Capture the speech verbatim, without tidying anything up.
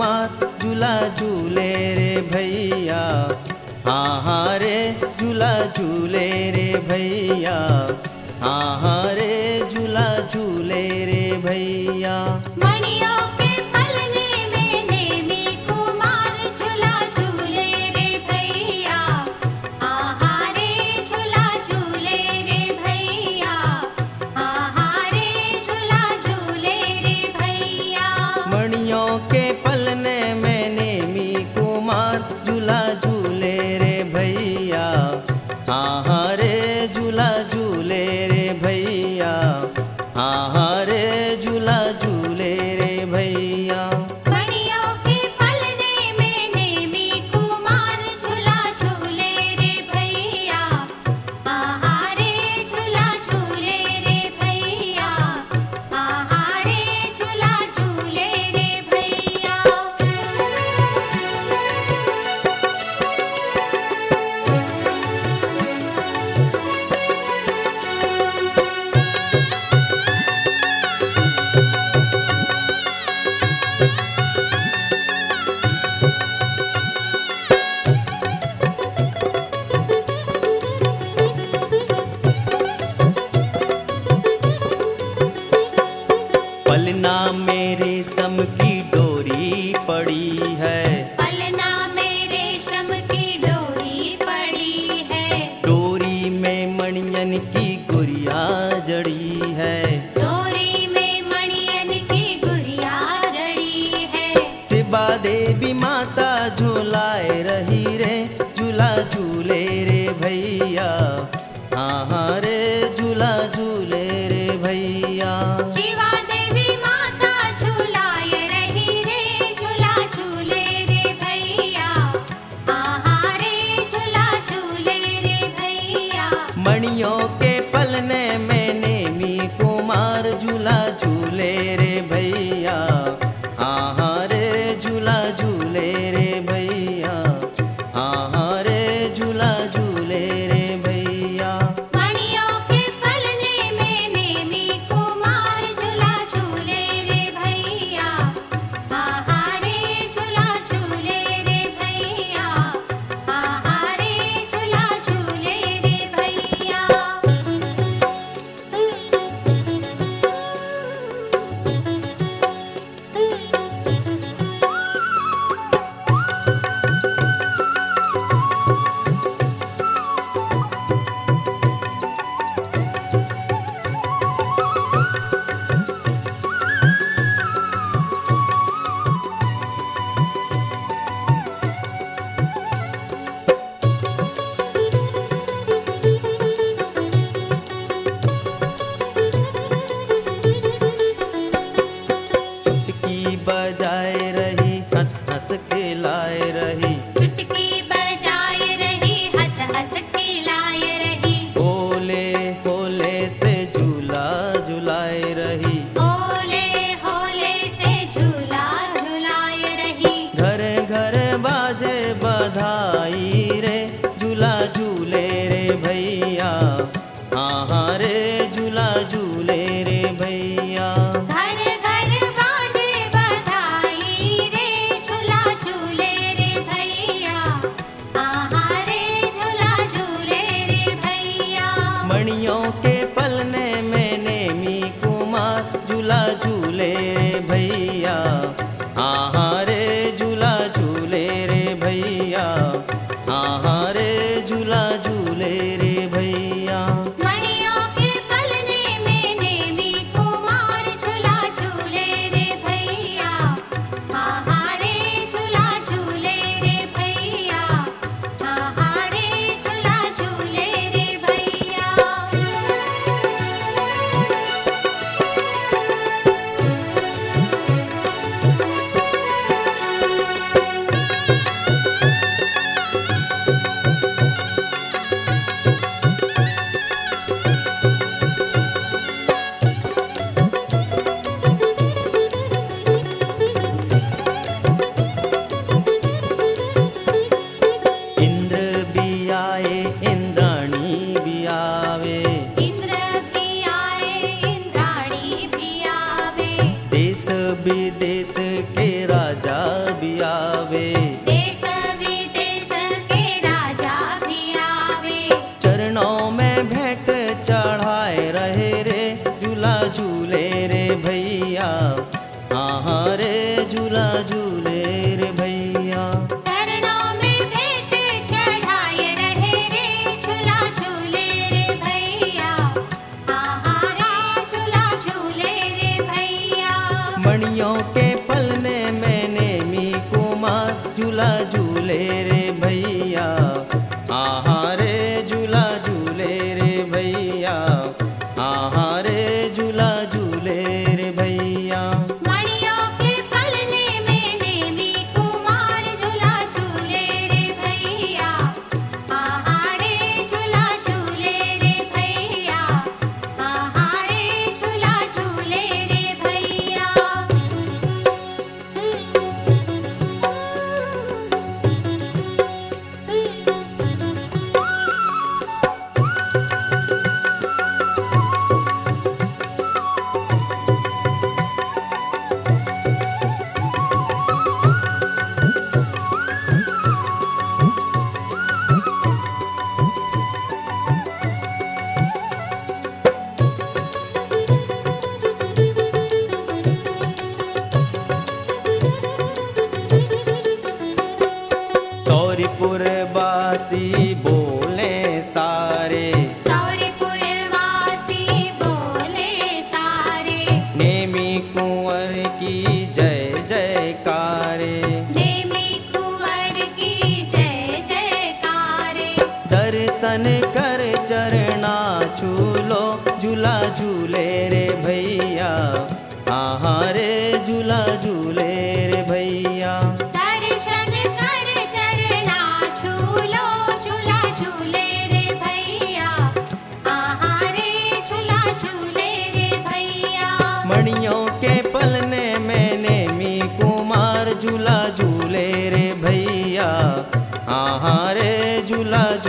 कुमार झूला झूले रे भैया। हाँ हाँ रे झूला झूले रे भैया। हाँ हाँ रे झूला झूले रे भैया। मणियों के पलने में नेमी कुमार झूला झूले रे भैया। आहा रे झूला झूले रे भैया। आहा रे झूला झूले रे भैया। मणियों के पलने में नेमी कुमार झूला झूले रे भैया। हाँ हाँ रे झूला झूले रे भैया। हाँ हाँ रे झूला झूले रे भैया। मणियों के पलने में नेमी कुमार झूला झूले रे भैया। आहा रे झूला झूले रे भैया। आहा रे झूला झूले रे भैया। पलना में रेशम की डोरी पड़ी है। पलना में रेशम की डोरी पड़ी है। डोरी में मणियन की गुड़िया जड़ी है। डोरी में मणियन की गुड़िया जड़ी है। शिवा देवी माता झूलाए रही रे झूला झूले रे भैया। हाँ हाँ रे झूला झूले रे भैया। शिवा देवी माता झूलाए रही रे झूला झूले रे भैया। आहा रे झूला झूले रे भैया। मणियों के पलने में नेमी कुमार झूला झूले रे भैया। हाँ हाँ रे झूला झूले रे भैया। हाँ हाँ रे झूला झूले रे भैया। मणियों के पलने में नेमी कुमार झूला झूले रे भैया। आहा रे झूला झूले रे भैया। आहा रे झूला झूले रे भैया। चुटकी बजाए रही हंस हंस खिलाए रही। चुटकी बजाए रही हंस हंस खिलाए रही। ओले ओले से झूला झुलाए रही। ओले होले से झूला झूलाए रही। घर घर बाजे बधाई रे झूला झूले रे भैया। हाँ हाँ रे झूला झूले रे भैया। घर घर बाजे बधाई रे झूला झूले रे भैया। भी आवे, देश विदेश के राजा भी आवे। चरणों में भेंट चढ़ाए रहे रे, झूला झूले रे भैया, हाँ रे झूला झूले रे भैया। चरणों में भेंट चढ़ाए रहे रे, झूला झूले रे भैया, आहा रे झूला झूले रे भैया। मणियों के पलने में नेमी कुमार, झूला झूले रे भैया, आहा रे झूला झूले रे भैया, आहा रे झूला झूले रे भैया। मणियों के पलने में नेमी कुमार, झूला झूले रे भैया, आहा रे झूला झूले रे भैया, आहा रे झूला झूले रे भैया। सौरीपुर बासी बोले सारे, सौरीपुर वासी बोले सारे, नेमी कुंवर की जय जयकारे, नेमी कुंवर की जय जयकारे। दर्शन कर चरना छूलो, झूला झूले रे भैया, आहा रे झूला झूले रे भैया। दर्शन कर चरना झूलो, झूला झूले रे भैया, आहा रे झूला झूले रे भैया। मणियों के पलने में नेमी कुमार, झूला झूले रे भैया, आहा रे झूला